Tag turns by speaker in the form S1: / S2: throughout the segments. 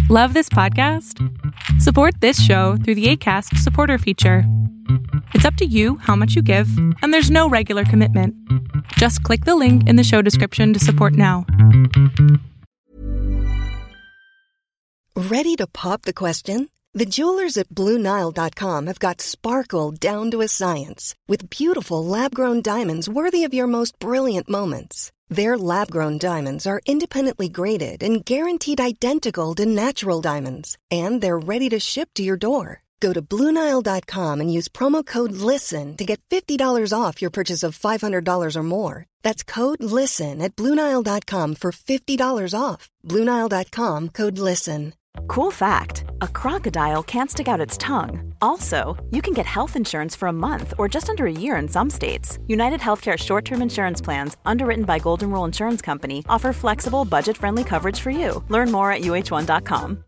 S1: Love this podcast? Support this show through the Acast supporter feature. It's up to you how much you give, and there's no regular commitment. Just click the link in the show description to support now.
S2: Ready to pop the question? The jewelers at BlueNile.com have got sparkle down to a science with beautiful lab-grown diamonds worthy of your most brilliant moments. Their lab-grown diamonds are independently graded and guaranteed identical to natural diamonds, and they're ready to ship to your door. Go to BlueNile.com and use promo code LISTEN to get $50 off your purchase of $500 or more. That's code LISTEN at BlueNile.com for $50 off. BlueNile.com, code LISTEN.
S3: Cool fact, a crocodile can't stick out its tongue. Also, you can get health insurance for a month or just under a year in some states. United Healthcare short-term insurance plans, underwritten by Golden Rule Insurance Company, offer flexible, budget-friendly coverage for you. Learn more at uh1.com.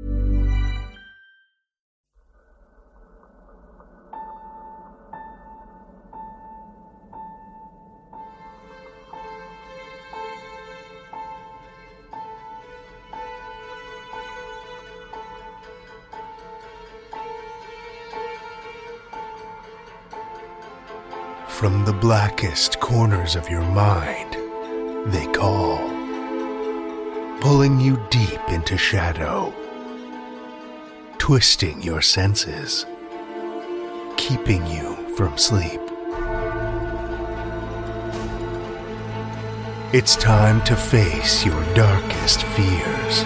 S4: From the blackest corners of your mind, they call, pulling you deep into shadow, twisting your senses, keeping you from sleep. It's time to face your darkest fears.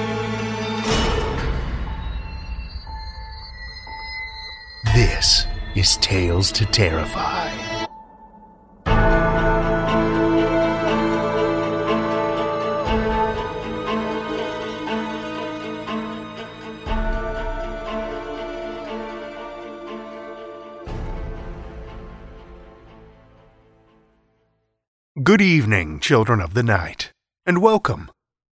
S4: This is Tales to Terrify. Good evening, children of the night, and welcome.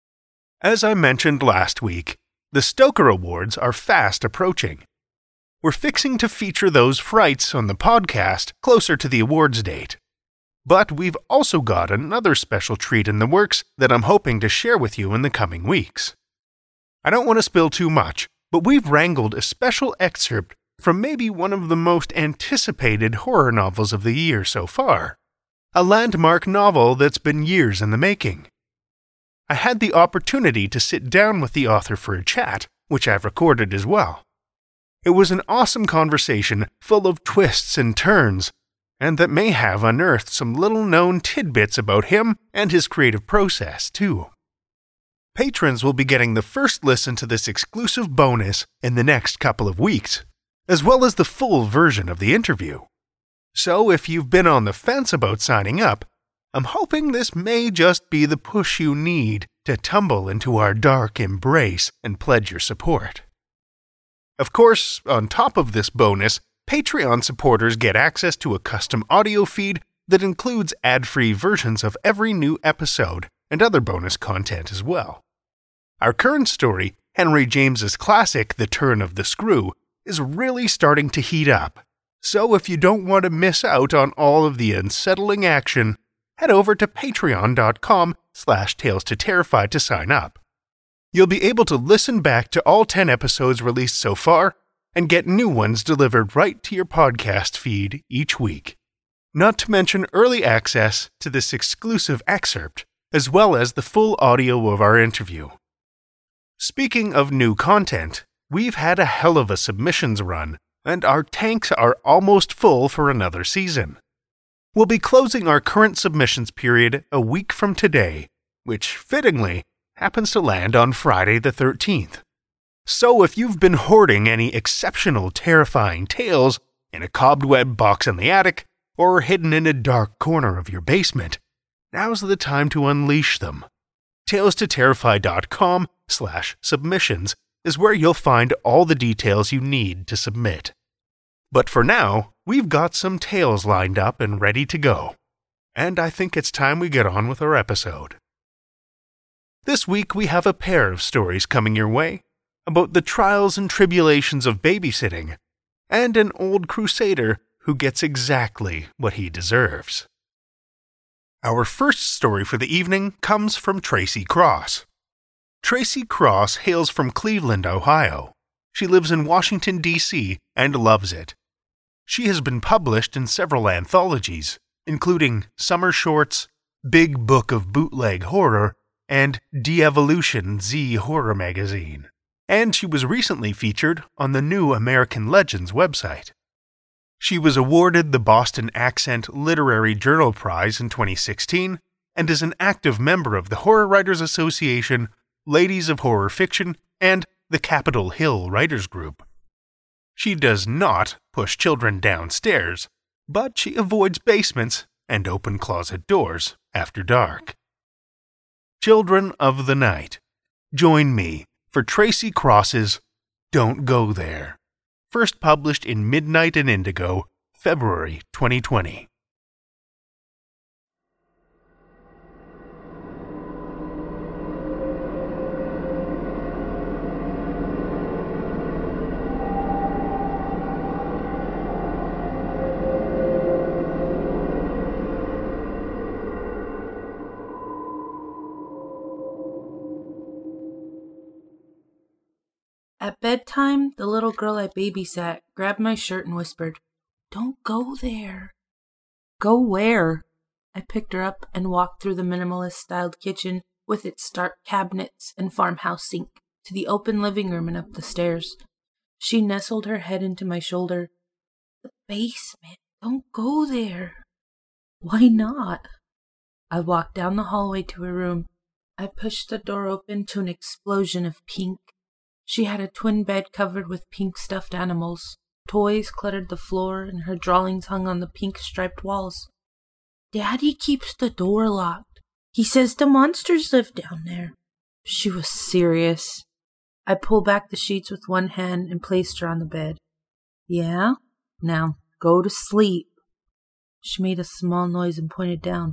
S4: As I mentioned last week, the Stoker Awards are fast approaching. We're fixing to feature those frights on the podcast closer to the awards date. But we've also got another special treat in the works that I'm hoping to share with you in the coming weeks. I don't want to spill too much, but we've wrangled a special excerpt from maybe one of the most anticipated horror novels of the year so far. A landmark novel that's been years in the making. I had the opportunity to sit down with the author for a chat, which I've recorded as well. It was an awesome conversation full of twists and turns, and that may have unearthed some little-known tidbits about him and his creative process, too. Patrons will be getting the first listen to this exclusive bonus in the next couple of weeks, as well as the full version of the interview. So if you've been on the fence about signing up, I'm hoping this may just be the push you need to tumble into our dark embrace and pledge your support. Of course, on top of this bonus, Patreon supporters get access to a custom audio feed that includes ad-free versions of every new episode and other bonus content as well. Our current story, Henry James's classic The Turn of the Screw, is really starting to heat up. So if you don't want to miss out on all of the unsettling action, head over to patreon.com/Tales to Terrify to sign up. You'll be able to listen back to all 10 episodes released so far and get new ones delivered right to your podcast feed each week. Not to mention early access to this exclusive excerpt, as well as the full audio of our interview. Speaking of new content, we've had a hell of a submissions run, and our tanks are almost full for another season. We'll be closing our current submissions period a week from today, which, fittingly, happens to land on Friday the 13th. So if you've been hoarding any exceptional terrifying tales in a cobweb box in the attic, or hidden in a dark corner of your basement, now's the time to unleash them. TalesToTerrify.com/submissions is where you'll find all the details you need to submit. But for now, we've got some tales lined up and ready to go. And I think it's time we get on with our episode. This week we have a pair of stories coming your way about the trials and tribulations of babysitting, and an old crusader who gets exactly what he deserves. Our first story for the evening comes from Tracy Cross. Tracy Cross hails from Cleveland, Ohio. She lives in Washington, D.C., and loves it. She has been published in several anthologies, including Summer Shorts, Big Book of Bootleg Horror, and De-Evolution Z Horror Magazine. And she was recently featured on the New American Legends website. She was awarded the Boston Accent Literary Journal Prize in 2016 and is an active member of the Horror Writers Association, Ladies of Horror Fiction, and the Capitol Hill Writers Group. She does not push children downstairs, but she avoids basements and open closet doors after dark. Children of the Night, join me for Tracy Cross's Don't Go There, first published in Midnight and Indigo, February 2020.
S5: At bedtime, the little girl I babysat grabbed my shirt and whispered, "Don't go there." "Go where?" I picked her up and walked through the minimalist-styled kitchen with its dark cabinets and farmhouse sink to the open living room and up the stairs. She nestled her head into my shoulder. "The basement. Don't go there." "Why not?" I walked down the hallway to her room. I pushed the door open to an explosion of pink. She had a twin bed covered with pink stuffed animals. Toys cluttered the floor, and her drawings hung on the pink striped walls. "Daddy keeps the door locked. He says the monsters live down there." She was serious. I pulled back the sheets with one hand and placed her on the bed. "Yeah? Now go to sleep." She made a small noise and pointed down.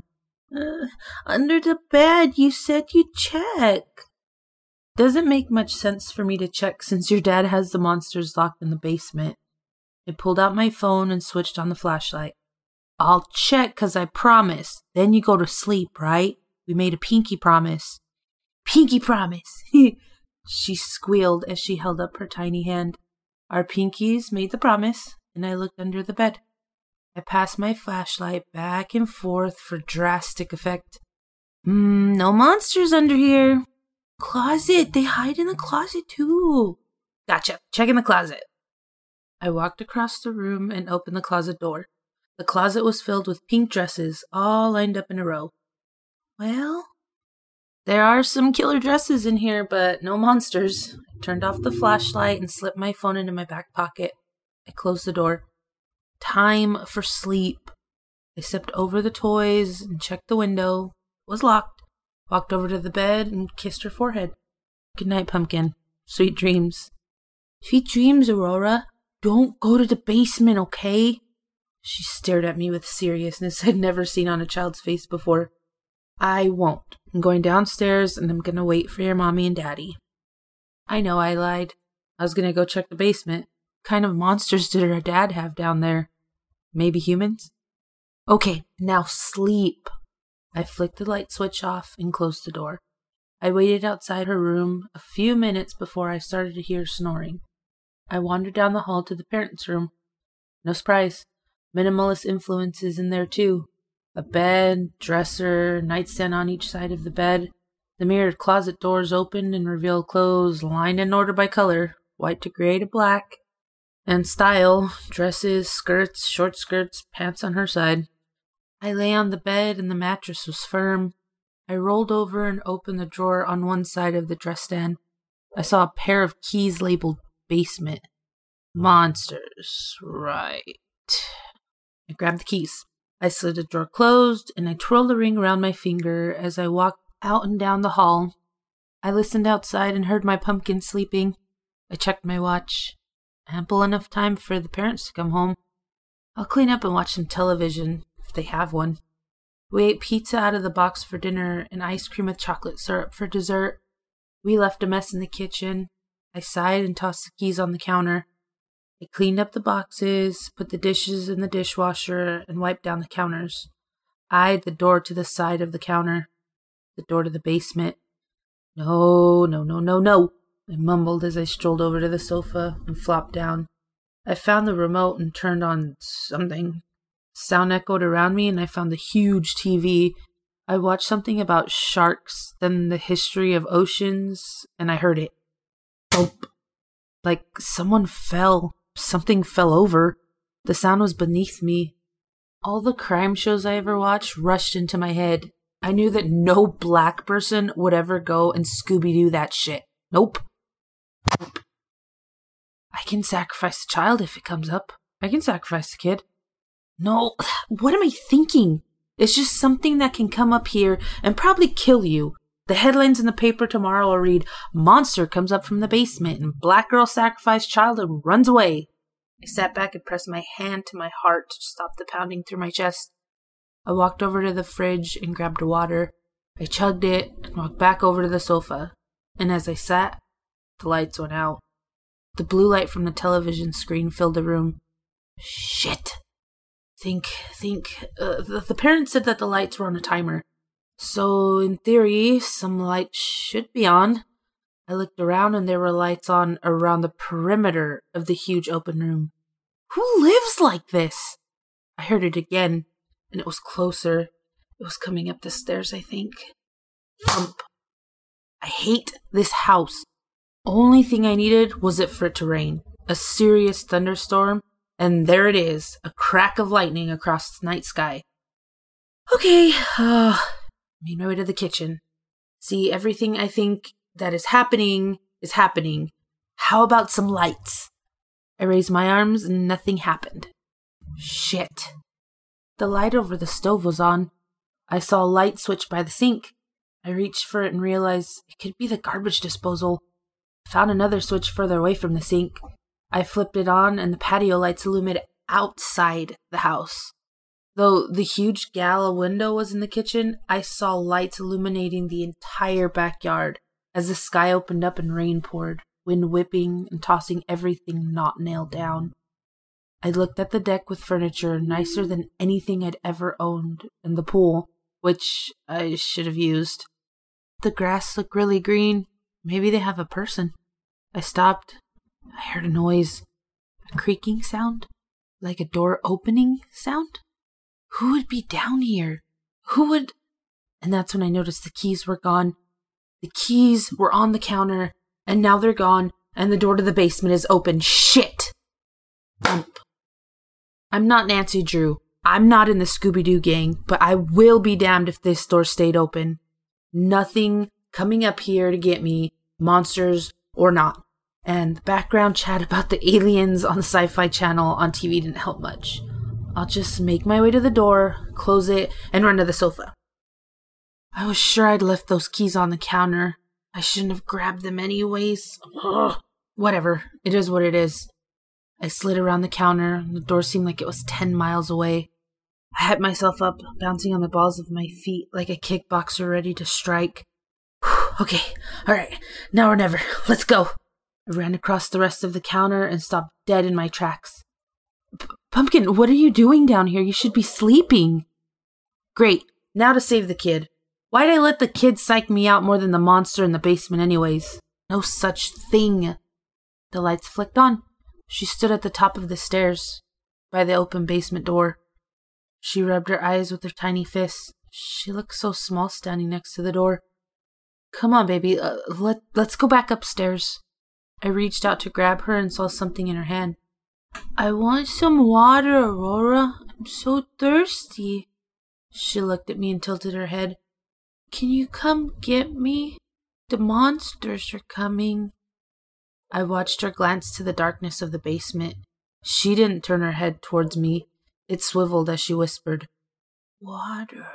S5: Under the bed. You said you'd check." "Doesn't make much sense for me to check since your dad has the monsters locked in the basement." I pulled out my phone and switched on the flashlight. "I'll check 'cause I promised. Then you go to sleep, right? We made a pinky promise." "Pinky promise." She squealed as she held up her tiny hand. Our pinkies made the promise, and I looked under the bed. I passed my flashlight back and forth for drastic effect. No monsters under here." "Closet. They hide in the closet, too." "Gotcha. Check in the closet." I walked across the room and opened the closet door. The closet was filled with pink dresses, all lined up in a row. "Well, there are some killer dresses in here, but no monsters." I turned off the flashlight and slipped my phone into my back pocket. I closed the door. Time for sleep. I stepped over the toys and checked the window. It was locked. Walked over to the bed and kissed her forehead. "Good night, Pumpkin. Sweet dreams." "Sweet dreams, Aurora. Don't go to the basement, okay?" She stared at me with seriousness I'd never seen on a child's face before. "I won't. I'm going downstairs and I'm going to wait for your mommy and daddy." I know I lied. I was going to go check the basement. What kind of monsters did her dad have down there? Maybe humans? "Okay, now sleep." I flicked the light switch off and closed the door. I waited outside her room a few minutes before I started to hear snoring. I wandered down the hall to the parents' room. No surprise. Minimalist influences in there too. A bed, dresser, nightstand on each side of the bed. The mirrored closet doors opened and revealed clothes lined in order by color, white to gray to black. And style, dresses, skirts, short skirts, pants on her side. I lay on the bed and the mattress was firm. I rolled over and opened the drawer on one side of the dress stand. I saw a pair of keys labeled basement. Monsters, right. I grabbed the keys. I slid the drawer closed and I twirled the ring around my finger as I walked out and down the hall. I listened outside and heard my pumpkin sleeping. I checked my watch. Ample enough time for the parents to come home. I'll clean up and watch some television, if they have one. We ate pizza out of the box for dinner and ice cream with chocolate syrup for dessert. We left a mess in the kitchen. I sighed and tossed the keys on the counter. I cleaned up the boxes, put the dishes in the dishwasher, and wiped down the counters. I eyed the door to the side of the counter, the door to the basement. No, no, no, no, no, I mumbled as I strolled over to the sofa and flopped down. I found the remote and turned on something. Sound echoed around me and I found the huge TV. I watched something about sharks, then the history of oceans, and I heard it. Boop. Like someone fell. Something fell over. The sound was beneath me. All the crime shows I ever watched rushed into my head. I knew that no black person would ever go and Scooby-Doo that shit. Nope. I can sacrifice a child if it comes up. I can sacrifice a kid. No, what am I thinking? It's just something that can come up here and probably kill you. The headlines in the paper tomorrow will read, "Monster comes up from the basement and black girl sacrificed child and runs away." I sat back and pressed my hand to my heart to stop the pounding through my chest. I walked over to the fridge and grabbed water. I chugged it and walked back over to the sofa. And as I sat, the lights went out. The blue light from the television screen filled the room. Shit. The parents said that the lights were on a timer. So, in theory, some lights should be on. I looked around and there were lights on around the perimeter of the huge open room. Who lives like this? I heard it again, and it was closer. It was coming up the stairs, I think. Thump. I hate this house. Only thing I needed was for it to rain. A serious thunderstorm. And there it is, a crack of lightning across the night sky. Okay, made my way to the kitchen. See, everything I think that is happening is happening. How about some lights? I raised my arms and nothing happened. Shit. The light over the stove was on. I saw a light switch by the sink. I reached for it and realized it could be the garbage disposal. I found another switch further away from the sink. I flipped it on and the patio lights illuminated outside the house. Though the huge gala window was in the kitchen, I saw lights illuminating the entire backyard as the sky opened up and rain poured, wind whipping and tossing everything not nailed down. I looked at the deck with furniture nicer than anything I'd ever owned, and the pool, which I should have used. The grass looked really green. Maybe they have a person. I stopped. I heard a noise, a creaking sound, like a door opening sound. Who would be down here? Who would... And that's when I noticed the keys were gone. The keys were on the counter, and now they're gone, and the door to the basement is open. Shit! Thump. I'm not Nancy Drew. I'm not in the Scooby-Doo gang, but I will be damned if this door stayed open. Nothing coming up here to get me, monsters or not. And the background chat about the aliens on the Sci-Fi Channel on TV didn't help much. I'll just make my way to the door, close it, and run to the sofa. I was sure I'd left those keys on the counter. I shouldn't have grabbed them anyways. Ugh. Whatever, it is what it is. I slid around the counter, and the door seemed like it was 10 miles away. I hyped myself up, bouncing on the balls of my feet like a kickboxer ready to strike. Okay, alright, now or never, let's go. I ran across the rest of the counter and stopped dead in my tracks. Pumpkin, what are you doing down here? You should be sleeping. Great, now to save the kid. Why'd I let the kid psych me out more than the monster in the basement anyways? No such thing. The lights flicked on. She stood at the top of the stairs, by the open basement door. She rubbed her eyes with her tiny fists. She looked so small standing next to the door. Come on, baby, let's go back upstairs. I reached out to grab her and saw something in her hand. I want some water, Aurora. I'm so thirsty. She looked at me and tilted her head. Can you come get me? The monsters are coming. I watched her glance to the darkness of the basement. She didn't turn her head towards me. It swiveled as she whispered, Water.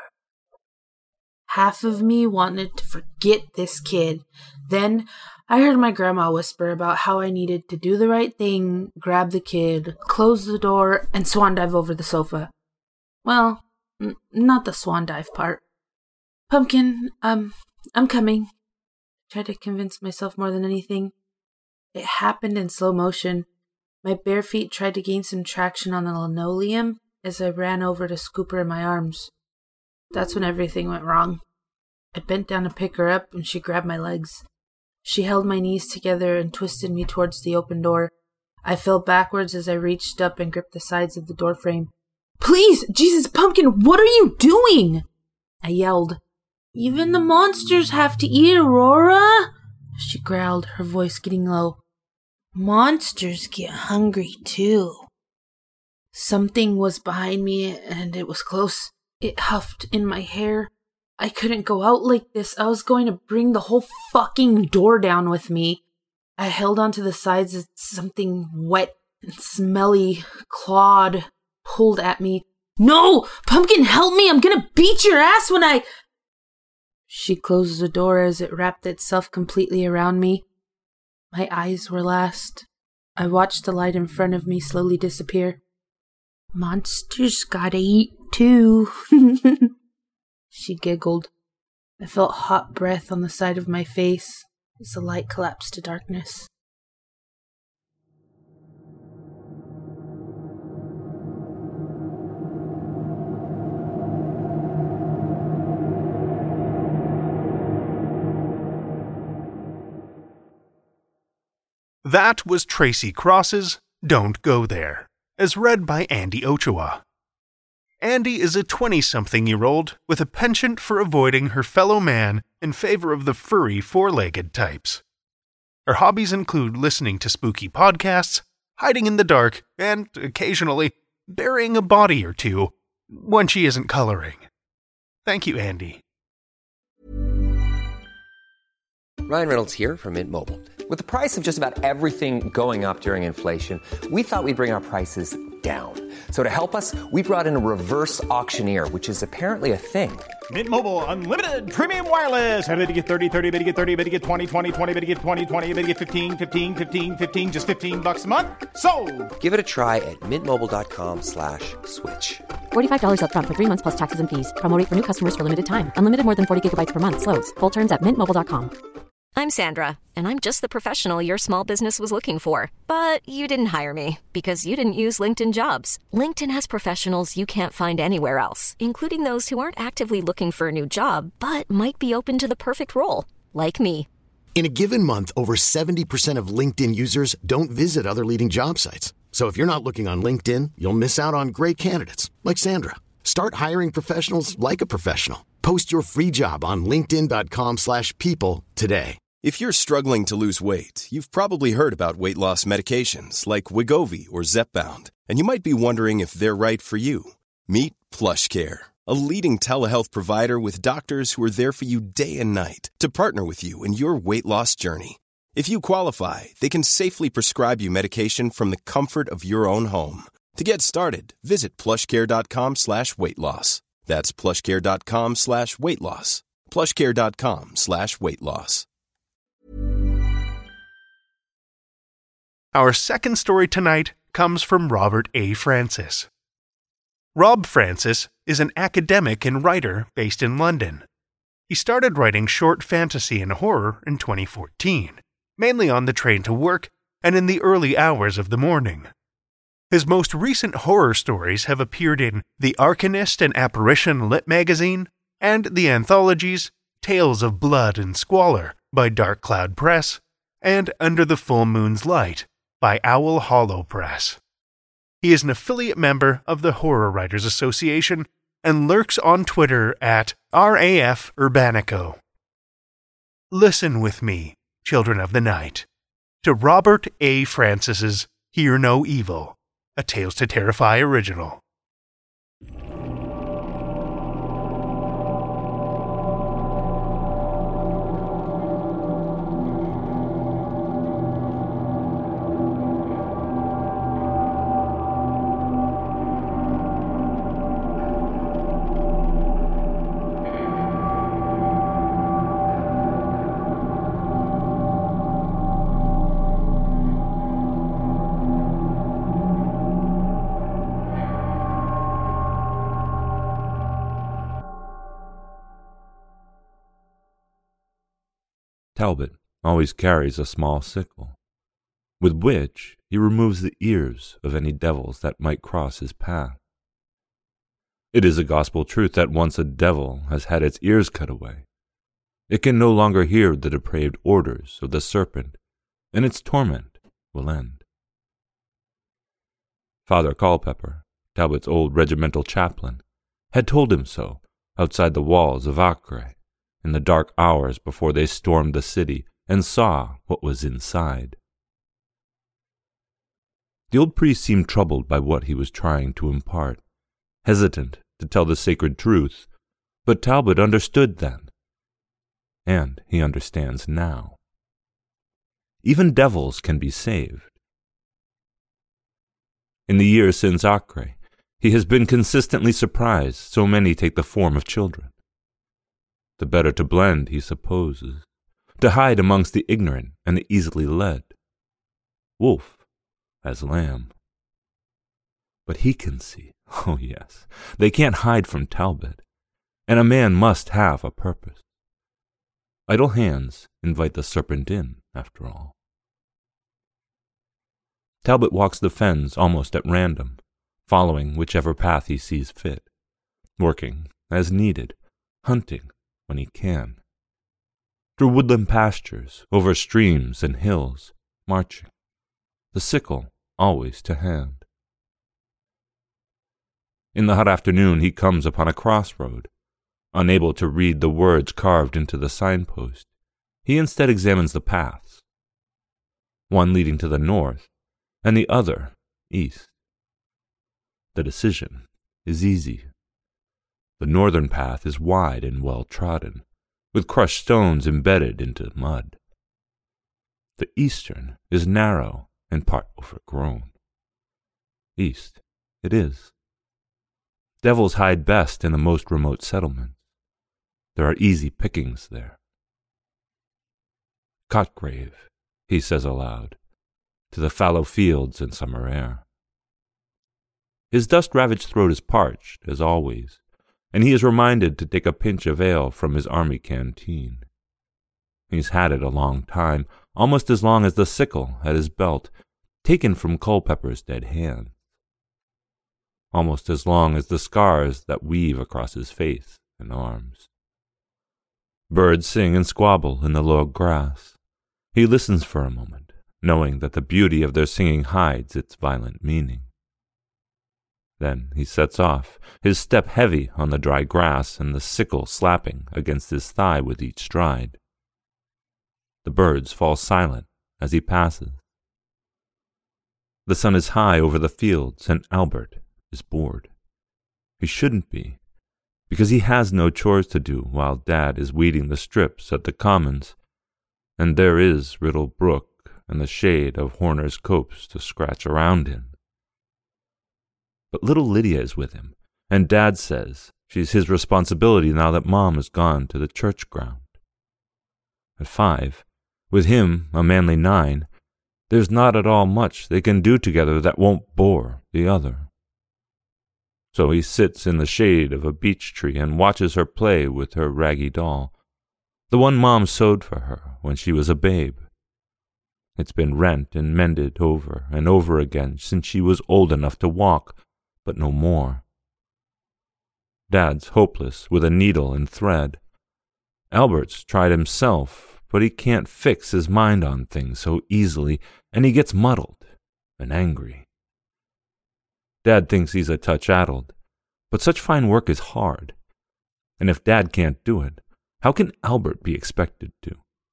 S5: Half of me wanted to forget this kid. Then I heard my grandma whisper about how I needed to do the right thing, grab the kid, close the door, and swan dive over the sofa. Well, not the swan dive part. Pumpkin, I'm coming. I tried to convince myself more than anything. It happened in slow motion. My bare feet tried to gain some traction on the linoleum as I ran over to scoop her in my arms. That's when everything went wrong. I bent down to pick her up, and she grabbed my legs. She held my knees together and twisted me towards the open door. I fell backwards as I reached up and gripped the sides of the doorframe. "Please, Jesus Pumpkin, what are you doing?" I yelled. "Even the monsters have to eat, Aurora," she growled, her voice getting low. "Monsters get hungry, too." Something was behind me, and it was close. It huffed in my hair. I couldn't go out like this. I was going to bring the whole fucking door down with me. I held onto the sides as something wet and smelly clawed, pulled at me. "No! Pumpkin, help me! I'm gonna beat your ass when I..." She closed the door as it wrapped itself completely around me. My eyes were last. I watched the light in front of me slowly disappear. "Monsters gotta eat, too." She giggled. I felt hot breath on the side of my face as the light collapsed to darkness.
S4: That was Tracy Cross's Don't Go There, as read by Andy Ochoa. Andy is a 20-something-year-old with a penchant for avoiding her fellow man in favor of the furry four-legged types. Her hobbies include listening to spooky podcasts, hiding in the dark, and, occasionally, burying a body or two when she isn't coloring. Thank you, Andy.
S6: Ryan Reynolds here from Mint Mobile. With the price of just about everything going up during inflation, we thought we'd bring our prices down. So to help us, we brought in a reverse auctioneer, which is apparently a thing.
S7: Mint Mobile Unlimited Premium Wireless. How to get 30, 30, bit to get 30, bit to get 20, 20, 20, bit to get 20, 20, bit to get 15, 15, 15, 15, just $15 a month? Sold!
S6: Give it a try at mintmobile.com/switch.
S8: $45 up front for 3 months plus taxes and fees. Promo rate for new customers for limited time. Unlimited more than 40 gigabytes per month. Slows full terms at mintmobile.com.
S9: I'm Sandra, and I'm just the professional your small business was looking for. But you didn't hire me because you didn't use LinkedIn Jobs. LinkedIn has professionals you can't find anywhere else, including those who aren't actively looking for a new job, but might be open to the perfect role, like me.
S10: In a given month, over 70% of LinkedIn users don't visit other leading job sites. So if you're not looking on LinkedIn, you'll miss out on great candidates like Sandra. Start hiring professionals like a professional. Post your free job on linkedin.com/people today.
S11: If you're struggling to lose weight, you've probably heard about weight loss medications like Wegovy or Zepbound, and you might be wondering if they're right for you. Meet PlushCare, a leading telehealth provider with doctors who are there for you day and night to partner with you in your weight loss journey. If you qualify, they can safely prescribe you medication from the comfort of your own home. To get started, visit plushcare.com/weightloss. That's plushcare.com/weightloss. plushcare.com/weightloss.
S4: Our second story tonight comes from Robert A. Francis. Rob Francis is an academic and writer based in London. He started writing short fantasy and horror in 2014, mainly on the train to work and in the early hours of the morning. His most recent horror stories have appeared in The Arcanist and Apparition Lit magazine and the anthologies Tales of Blood and Squalor by Dark Cloud Press and Under the Full Moon's Light by Owl Hollow Press. He is an affiliate member of the Horror Writers Association and lurks on Twitter at RAF Urbanico. Listen with me, children of the night, to Robert A. Francis's Hear No Evil, a Tales to Terrify original.
S12: Talbot always carries a small sickle, with which he removes the ears of any devils that might cross his path. It is a gospel truth that once a devil has had its ears cut away, It can no longer hear the depraved orders of the serpent, and its torment will end. Father Culpeper, Talbot's old regimental chaplain, had told him so outside the walls of Acre in the dark hours before they stormed the city and saw what was inside. The old priest seemed troubled by what he was trying to impart, hesitant to tell the sacred truth, but Talbot understood then, and he understands now. Even devils can be saved. In the years since Acre, he has been consistently surprised so many take the form of children. The better to blend, he supposes, to hide amongst the ignorant and the easily led. Wolf as lamb. But he can see, oh yes, they can't hide from Talbot, and a man must have a purpose. Idle hands invite the serpent in, after all. Talbot walks the fens almost at random, following whichever path he sees fit, working as needed, hunting when he can. Through woodland pastures, over streams and hills, marching, the sickle always to hand. In the hot afternoon he comes upon a crossroad. Unable to read the words carved into the signpost, he instead examines the paths, one leading to the north and the other east. The decision is easy. The northern path is wide and well-trodden, with crushed stones embedded into mud. The eastern is narrow and part overgrown. East it is. Devils hide best in the most remote settlements. There are easy pickings there. Cotgrave, he says aloud, to the fallow fields and summer air. His dust-ravaged throat is parched, as always, and he is reminded to take a pinch of ale from his army canteen. He's had it a long time, almost as long as the sickle at his belt, taken from Culpeper's dead hand. Almost as long as the scars that weave across his face and arms. Birds sing and squabble in the low grass. He listens for a moment, knowing that the beauty of their singing hides its violent meaning. Then he sets off, his step heavy on the dry grass and the sickle slapping against his thigh with each stride. The birds fall silent as he passes. The sun is high over the fields, and Albert is bored. He shouldn't be, because he has no chores to do while Dad is weeding the strips at the commons, and there is Riddle Brook and the shade of Horner's copse to scratch around in. But little Lydia is with him, and Dad says she's his responsibility now that Mom has gone to the church ground. At 5, with him a manly 9, there's not at all much they can do together that won't bore the other. So he sits in the shade of a beech tree and watches her play with her raggy doll, the one Mom sewed for her when she was a babe. It's been rent and mended over and over again since she was old enough to walk, but no more. Dad's hopeless with a needle and thread. Albert's tried himself, but he can't fix his mind on things so easily, and he gets muddled and angry. Dad thinks he's a touch addled, but such fine work is hard, and if Dad can't do it, how can Albert be expected to?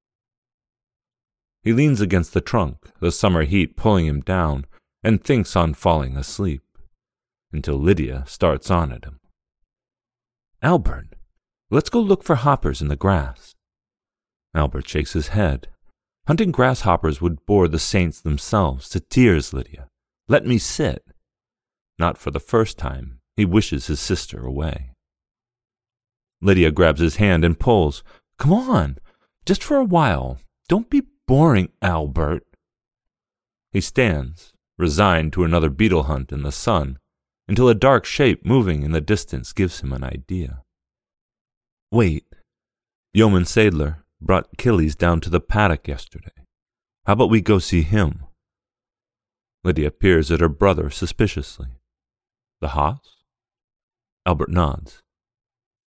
S12: He leans against the trunk, the summer heat pulling him down, and thinks on falling asleep, until Lydia starts on at him. "Albert, let's go look for hoppers in the grass." Albert shakes his head. Hunting grasshoppers would bore the saints themselves to tears, Lydia. Let me sit. Not for the first time, he wishes his sister away. Lydia grabs his hand and pulls. "Come on, just for a while. Don't be boring, Albert." He stands, resigned to another beetle hunt in the sun, until a dark shape moving in the distance gives him an idea. "Wait, Yeoman Sadler brought Achilles down to the paddock yesterday. How about we go see him?" Lydia peers at her brother suspiciously. "The hoss?" Albert nods.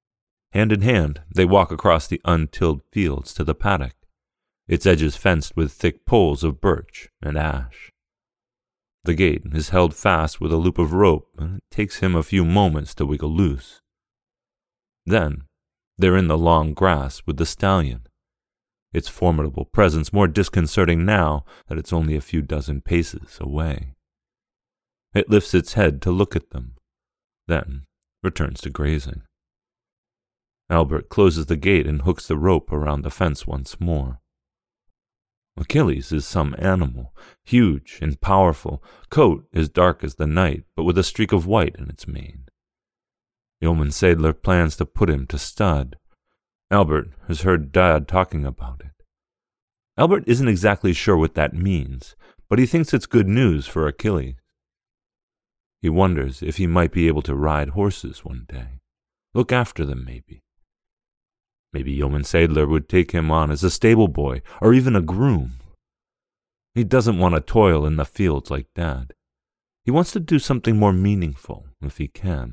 S12: Hand in hand, they walk across the untilled fields to the paddock, its edges fenced with thick poles of birch and ash. The gate is held fast with a loop of rope, and it takes him a few moments to wiggle loose. Then, they're in the long grass with the stallion, its formidable presence more disconcerting now that it's only a few dozen paces away. It lifts its head to look at them, then returns to grazing. Albert closes the gate and hooks the rope around the fence once more. Achilles is some animal, huge and powerful, coat as dark as the night, but with a streak of white in its mane. Yeoman Sadler plans to put him to stud. Albert has heard Dad talking about it. Albert isn't exactly sure what that means, but he thinks it's good news for Achilles. He wonders if he might be able to ride horses one day. Look after them, maybe. Maybe Yeoman Sadler would take him on as a stable boy or even a groom. He doesn't want to toil in the fields like Dad. He wants to do something more meaningful if he can.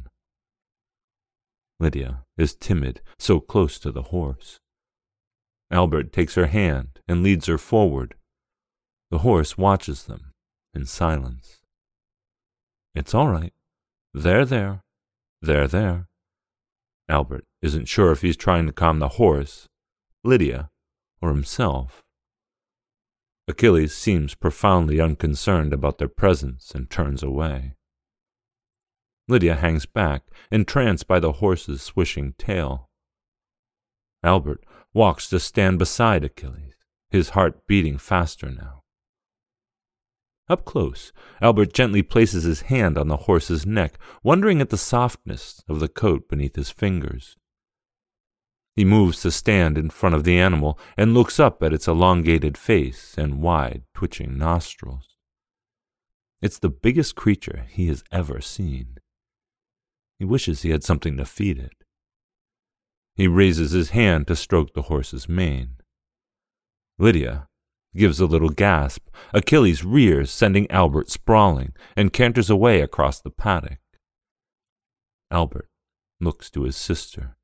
S12: Lydia is timid, so close to the horse. Albert takes her hand and leads her forward. The horse watches them in silence. It's all right. They're there. They're there. Albert isn't sure if he's trying to calm the horse, Lydia, or himself. Achilles seems profoundly unconcerned about their presence and turns away. Lydia hangs back, entranced by the horse's swishing tail. Albert walks to stand beside Achilles, his heart beating faster now. Up close, Albert gently places his hand on the horse's neck, wondering at the softness of the coat beneath his fingers. He moves to stand in front of the animal and looks up at its elongated face and wide, twitching nostrils. It's the biggest creature he has ever seen. He wishes he had something to feed it. He raises his hand to stroke the horse's mane. Lydia gives a little gasp. Achilles rears, sending Albert sprawling, and canters away across the paddock. Albert looks to his sister.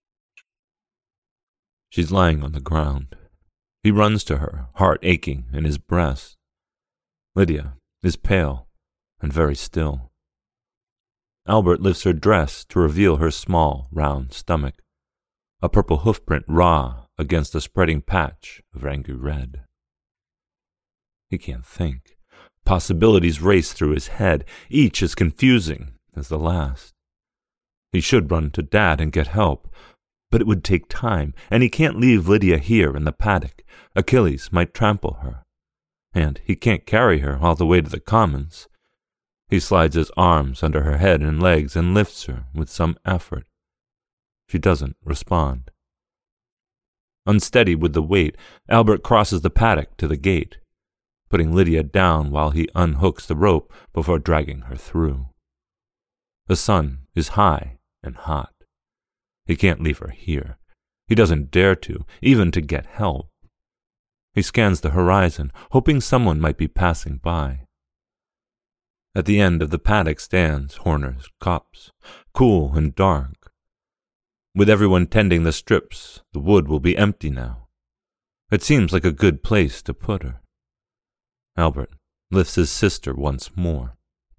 S12: She's lying on the ground. He runs to her, heart aching in his breast. Lydia is pale and very still. Albert lifts her dress to reveal her small, round stomach, a purple hoofprint raw against a spreading patch of angry red. He can't think. Possibilities race through his head, each as confusing as the last. He should run to Dad and get help, but it would take time, and he can't leave Lydia here in the paddock. Achilles might trample her, and he can't carry her all the way to the commons. He slides his arms under her head and legs and lifts her with some effort. She doesn't respond. Unsteady with the weight, Albert crosses the paddock to the gate, putting Lydia down while he unhooks the rope before dragging her through. The sun is high and hot. He can't leave her here. He doesn't dare to, even to get help. He scans the horizon, hoping someone might be passing by. At the end of the paddock stands Horner's copse, cool and dark. With everyone tending the strips, the wood will be empty now. It seems like a good place to put her. Albert lifts his sister once more.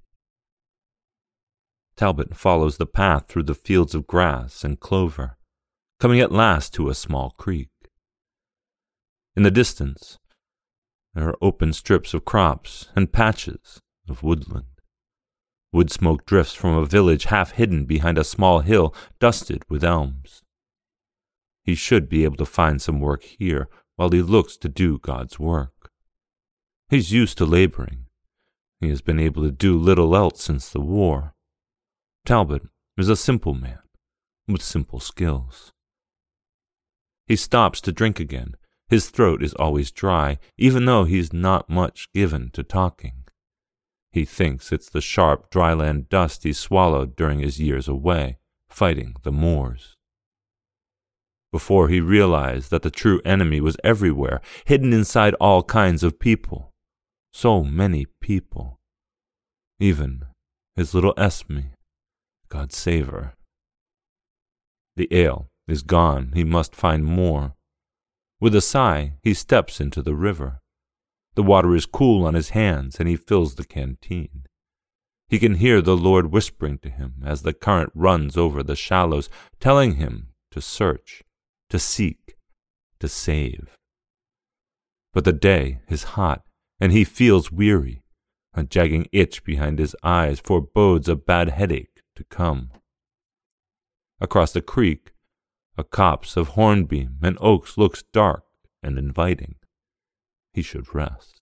S12: Talbot follows the path through the fields of grass and clover, coming at last to a small creek. In the distance, there are open strips of crops and patches of woodland. Wood smoke drifts from a village half hidden behind a small hill dusted with elms. He should be able to find some work here while he looks to do God's work. He's used to laboring. He has been able to do little else since the war. Talbot is a simple man with simple skills. He stops to drink again. His throat is always dry, even though he's not much given to talking. He thinks it's the sharp, dryland dust he swallowed during his years away, fighting the Moors. Before he realized that the true enemy was everywhere, hidden inside all kinds of people. So many people. Even his little Esme. God save her. The ale is gone, he must find more. With a sigh, he steps into the river. The water is cool on his hands, and he fills the canteen. He can hear the Lord whispering to him as the current runs over the shallows, telling him to search, to seek, to save. But the day is hot, and he feels weary. A jagging itch behind his eyes forebodes a bad headache to come. Across the creek, a copse of hornbeam and oaks looks dark and inviting. He should rest.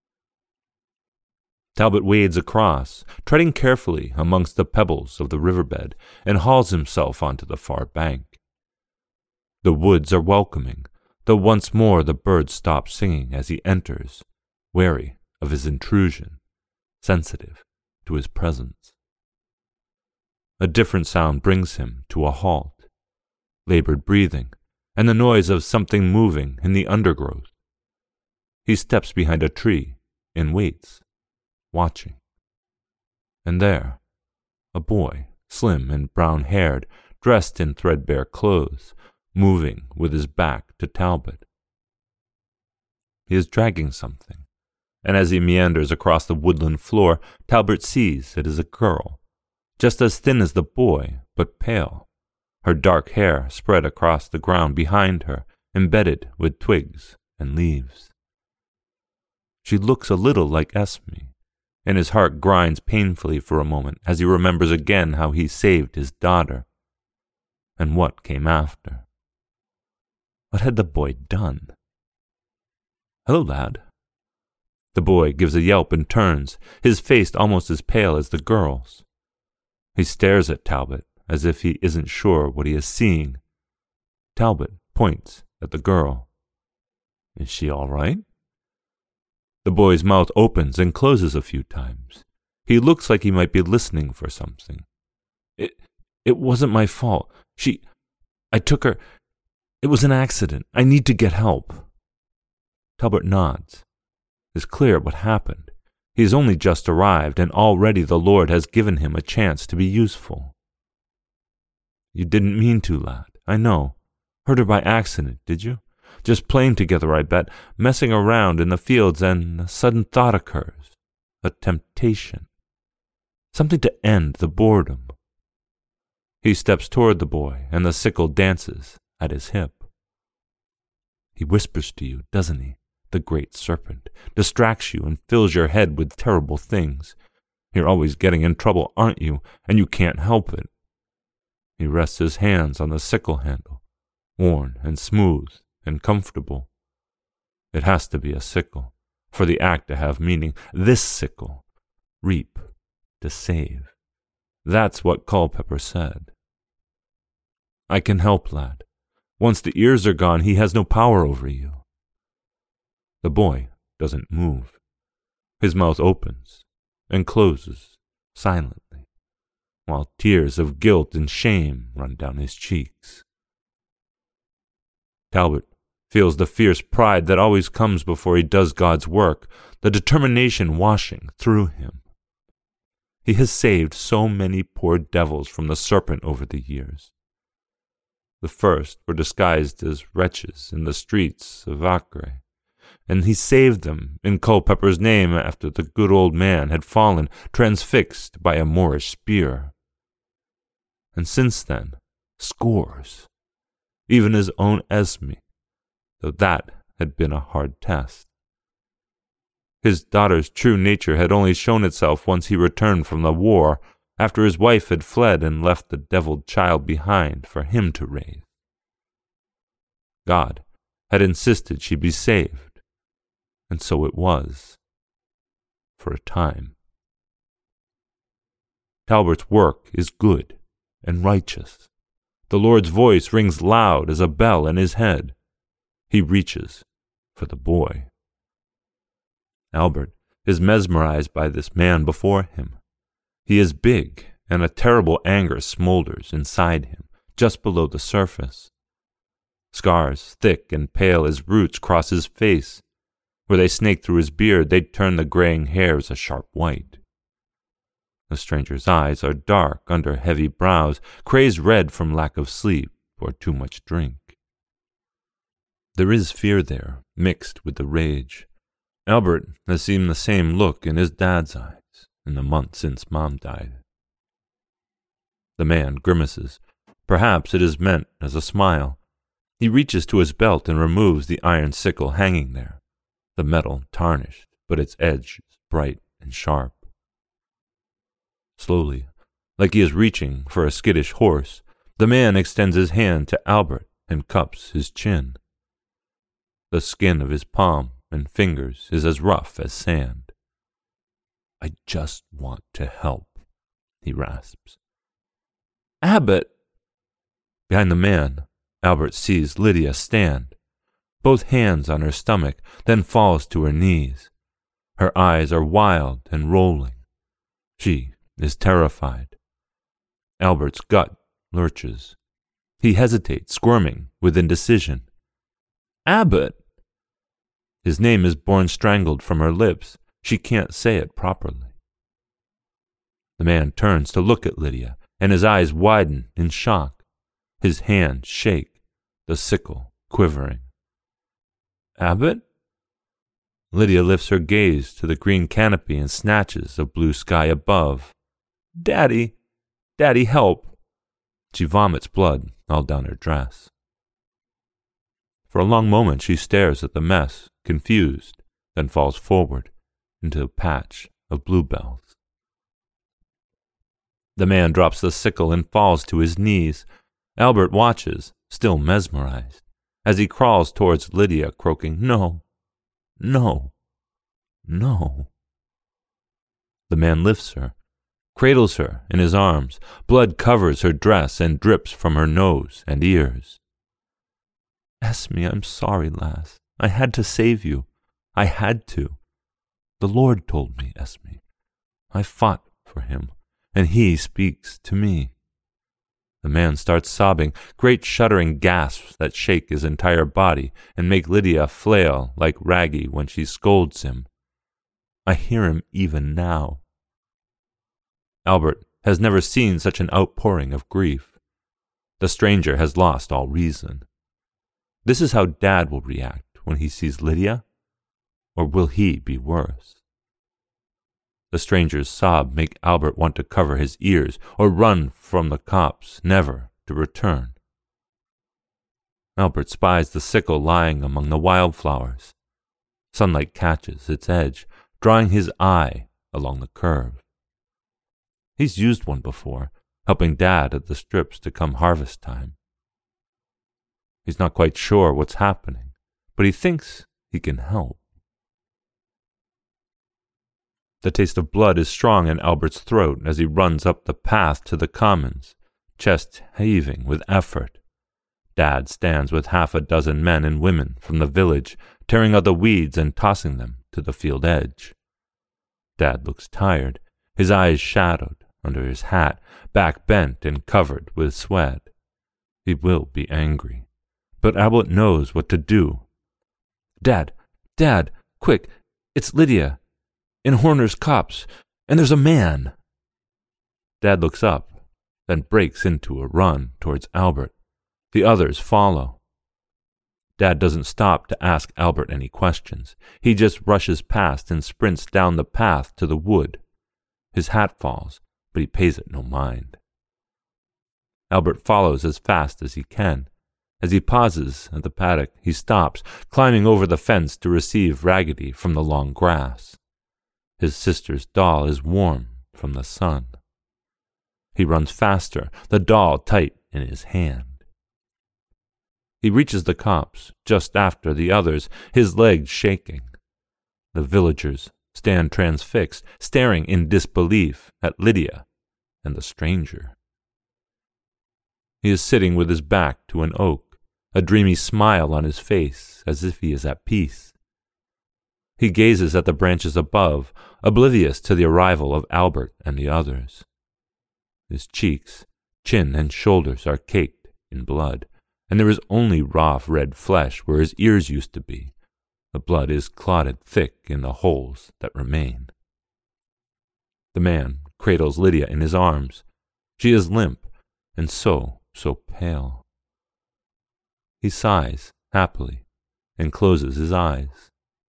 S12: Talbot wades across, treading carefully amongst the pebbles of the riverbed, and hauls himself onto the far bank. The woods are welcoming, though once more the birds stop singing as he enters, wary of his intrusion, sensitive to his presence. A different sound brings him to a halt, labored breathing, and the noise of something moving in the undergrowth. He steps behind a tree and waits, watching. And there, a boy, slim and brown-haired, dressed in threadbare clothes, moving with his back to Talbot. He is dragging something, and as he meanders across the woodland floor, Talbot sees it is a girl, just as thin as the boy, but pale, her dark hair spread across the ground behind her, embedded with twigs and leaves. She looks a little like Esme, and his heart grinds painfully for a moment as he remembers again how he saved his daughter, and what came after. What had the boy done? "Hello, lad." The boy gives a yelp and turns, his face almost as pale as the girl's. He stares at Talbot as if he isn't sure what he is seeing. Talbot points at the girl. "Is she all right?" The boy's mouth opens and closes a few times. He looks like he might be listening for something. It wasn't my fault. I took her. It was an accident. I need to get help." Talbot nods. It's clear what happened. He has only just arrived, and already the Lord has given him a chance to be useful. "You didn't mean to, lad. I know. Heard her by accident, did you? Just playing together, I bet, messing around in the fields, and a sudden thought occurs. A temptation. Something to end the boredom." He steps toward the boy, and the sickle dances at his hip. He whispers to you, doesn't he? The great serpent distracts you and fills your head with terrible things. You're always getting in trouble, aren't you? And you can't help it. He rests his hands on the sickle handle, worn and smooth and comfortable. It has to be a sickle, for the act to have meaning. This sickle, reap, to save. That's what Culpepper said. "I can help, lad. Once the ears are gone, he has no power over you." The boy doesn't move. His mouth opens and closes silently, while tears of guilt and shame run down his cheeks. Talbot feels the fierce pride that always comes before he does God's work, the determination washing through him. He has saved so many poor devils from the serpent over the years. The first were disguised as wretches in the streets of Acre, and he saved them in Culpepper's name after the good old man had fallen transfixed by a Moorish spear. And since then, scores, even his own Esme, though that had been a hard test. His daughter's true nature had only shown itself once he returned from the war, after his wife had fled and left the deviled child behind for him to raise. God had insisted she be saved, and so it was, for a time. Talbot's work is good and righteous. The Lord's voice rings loud as a bell in his head. He reaches for the boy. Albert is mesmerized by this man before him. He is big, and a terrible anger smolders inside him, just below the surface. Scars, thick and pale as roots, cross his face. Where they snake through his beard, they'd turn the graying hairs a sharp white. The stranger's eyes are dark under heavy brows, crazed red from lack of sleep, or too much drink. There is fear there, mixed with the rage. Albert has seen the same look in his dad's eyes in the month since Mom died. The man grimaces. Perhaps it is meant as a smile. He reaches to his belt and removes the iron sickle hanging there, the metal tarnished, but its edge is bright and sharp. Slowly, like he is reaching for a skittish horse, the man extends his hand to Albert and cups his chin. The skin of his palm and fingers is as rough as sand. "I just want to help," he rasps. "Abbott!" Behind the man, Albert sees Lydia stand, both hands on her stomach, then falls to her knees. Her eyes are wild and rolling. She is terrified. Albert's gut lurches. He hesitates, squirming with indecision. "Abbott!" His name is born strangled from her lips. She can't say it properly. The man turns to look at Lydia, and his eyes widen in shock. His hands shake, the sickle quivering. "Abbott?" Lydia lifts her gaze to the green canopy and snatches of blue sky above. "Daddy! Daddy, help!" She vomits blood all down her dress. For a long moment she stares at the mess, confused, then falls forward into a patch of bluebells. The man drops the sickle and falls to his knees. Albert watches, still mesmerized, as he crawls towards Lydia, croaking, "No, no, no." The man lifts her, cradles her in his arms. Blood covers her dress and drips from her nose and ears. "Esme, I'm sorry, lass. I had to save you. I had to. The Lord told me, Esme. I fought for him, and he speaks to me." The man starts sobbing, great shuddering gasps that shake his entire body and make Lydia flail like Raggy when she scolds him. I hear him even now. Albert has never seen such an outpouring of grief. The stranger has lost all reason. This is how Dad will react when he sees Lydia, or will he be worse? The stranger's sob make Albert want to cover his ears or run from the cops, never to return. Albert spies the sickle lying among the wildflowers. Sunlight catches its edge, drawing his eye along the curve. He's used one before, helping Dad at the strips to come harvest time. He's not quite sure what's happening, but he thinks he can help. The taste of blood is strong in Albert's throat as he runs up the path to the commons, chest heaving with effort. Dad stands with half a dozen men and women from the village, tearing out the weeds and tossing them to the field edge. Dad looks tired, his eyes shadowed under his hat, back bent and covered with sweat. He will be angry, but Albert knows what to do. Dad, quick, it's Lydia, in Horner's copse, and there's a man." Dad looks up, then breaks into a run towards Albert. The others follow. Dad doesn't stop to ask Albert any questions. He just rushes past and sprints down the path to the wood. His hat falls, but he pays it no mind. Albert follows as fast as he can. As he pauses at the paddock, he stops, climbing over the fence to receive Raggedy from the long grass. His sister's doll is warm from the sun. He runs faster, the doll tight in his hand. He reaches the copse just after the others, his legs shaking. The villagers stand transfixed, staring in disbelief at Lydia and the stranger. He is sitting with his back to an oak, a dreamy smile on his face as if he is at peace. He gazes at the branches above, oblivious to the arrival of Albert and the others. His cheeks, chin, and shoulders are caked in blood, and there is only raw red flesh where his ears used to be. The blood is clotted thick in the holes that remain. The man cradles Lydia in his arms. She is limp and so pale. He sighs happily and closes his eyes.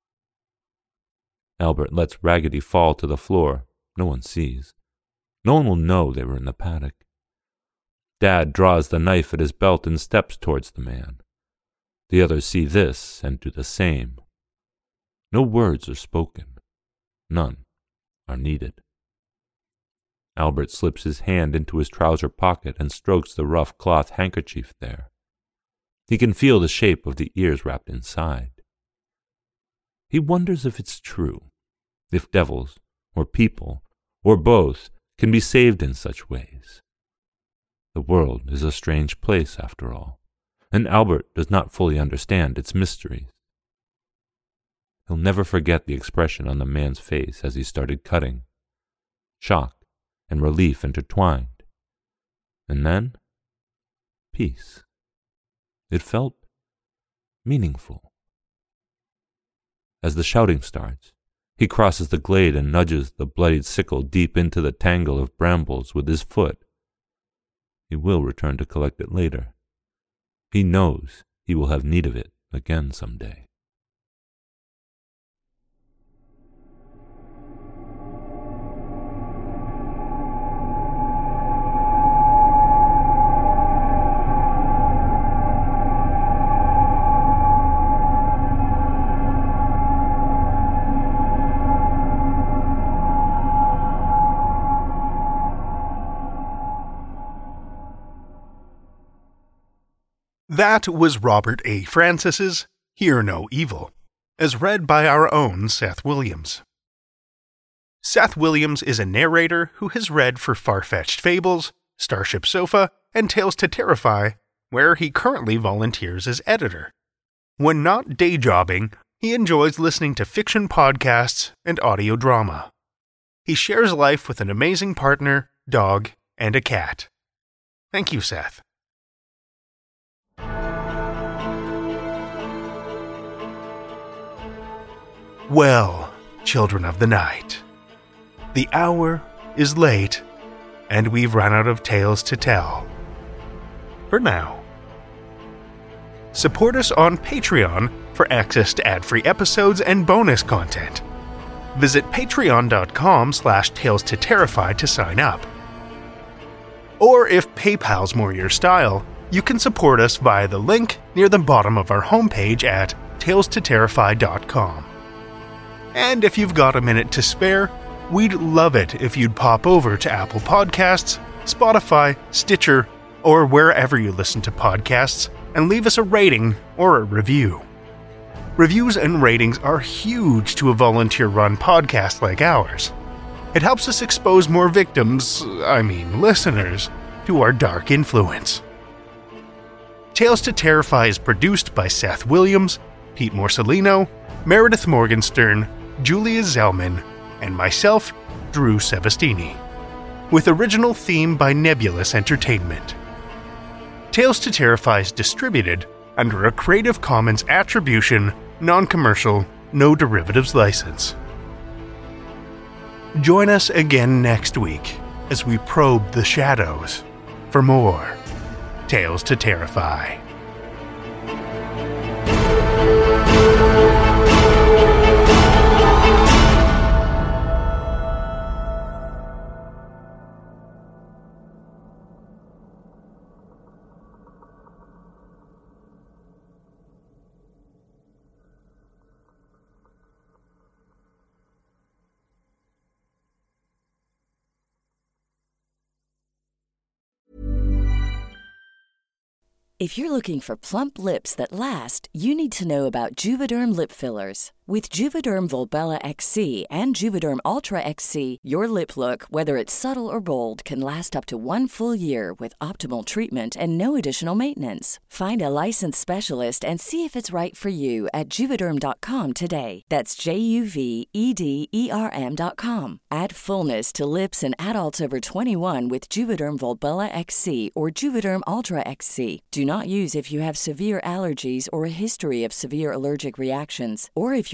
S12: Albert lets Raggedy fall to the floor. No one sees. No one will know they were in the paddock. Dad draws the knife at his belt and steps towards the man. The others see this and do the same. No words are spoken. None are needed. Albert slips his hand into his trouser pocket and strokes the rough cloth handkerchief there. He can feel the shape of the ears wrapped inside. He wonders if it's true, if devils, or people, or both, can be saved in such ways. The world is a strange place, after all, and Albert does not fully understand its mysteries. He'll never forget the expression on the man's face as he started cutting. Shock and relief intertwined. And then, peace. It felt meaningful. As the shouting starts, he crosses the glade and nudges the bloodied sickle deep into the tangle of brambles with his foot. He will return to collect it later. He knows he will have need of it again someday.
S4: That was Robert A. Francis's Hear No Evil, as read by our own Seth Williams. Seth Williams is a narrator who has read for Far-Fetched Fables, Starship Sofa, and Tales to Terrify, where he currently volunteers as editor. When not day jobbing, he enjoys listening to fiction podcasts and audio drama. He shares life with an amazing partner, dog, and a cat. Thank you, Seth. Well, children of the night, the hour is late, and we've run out of tales to tell. For now. Support us on Patreon for access to ad-free episodes and bonus content. Visit patreon.com/tales-to-terrify to sign up. Or if PayPal's more your style, you can support us via the link near the bottom of our homepage at talestoterrify.com. And if you've got a minute to spare, we'd love it if you'd pop over to Apple Podcasts, Spotify, Stitcher, or wherever you listen to podcasts and leave us a rating or a review. Reviews and ratings are huge to a volunteer-run podcast like ours. It helps us expose more listeners, to our dark influence. Tales to Terrify is produced by Seth Williams, Pete Morcellino, Meredith Morgenstern, Julia Zellman, and myself, Drew Sevastini, with original theme by Nebulous Entertainment. Tales to Terrify is distributed under a Creative Commons Attribution, Non-Commercial, No Derivatives license. Join us again next week as we probe the shadows for more Tales to Terrify.
S13: If you're looking for plump lips that last, you need to know about Juvederm lip fillers. With Juvederm Volbella XC and Juvederm Ultra XC, your lip look, whether it's subtle or bold, can last up to 1 full year with optimal treatment and no additional maintenance. Find a licensed specialist and see if it's right for you at Juvederm.com today. That's JUVEDERM.com. Add fullness to lips in adults over 21 with Juvederm Volbella XC or Juvederm Ultra XC. Do not use if you have severe allergies or a history of severe allergic reactions, or if you're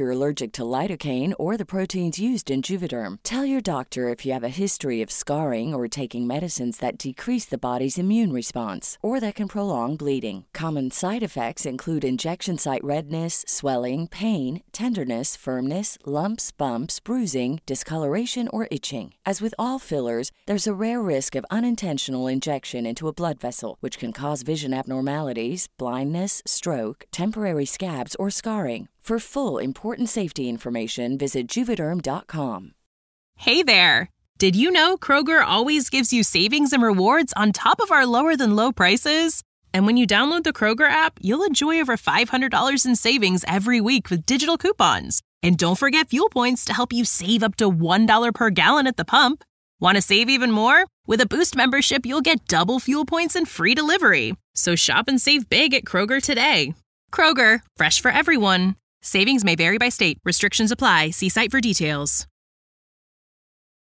S13: you're allergic to lidocaine or the proteins used in Juvederm. Tell your doctor if you have a history of scarring or taking medicines that decrease the body's immune response or that can prolong bleeding. Common side effects include injection site redness, swelling, pain, tenderness, firmness, lumps, bumps, bruising, discoloration, or itching. As with all fillers, there's a rare risk of unintentional injection into a blood vessel, which can cause vision abnormalities, blindness, stroke, temporary scabs, or scarring. For full, important safety information, visit Juvederm.com.
S14: Hey there! Did you know Kroger always gives you savings and rewards on top of our lower-than-low prices? And when you download the Kroger app, you'll enjoy over $500 in savings every week with digital coupons. And don't forget fuel points to help you save up to $1 per gallon at the pump. Want to save even more? With a Boost membership, you'll get double fuel points and free delivery. So shop and save big at Kroger today. Kroger, fresh for everyone. Savings may vary by state. Restrictions apply. See site for details.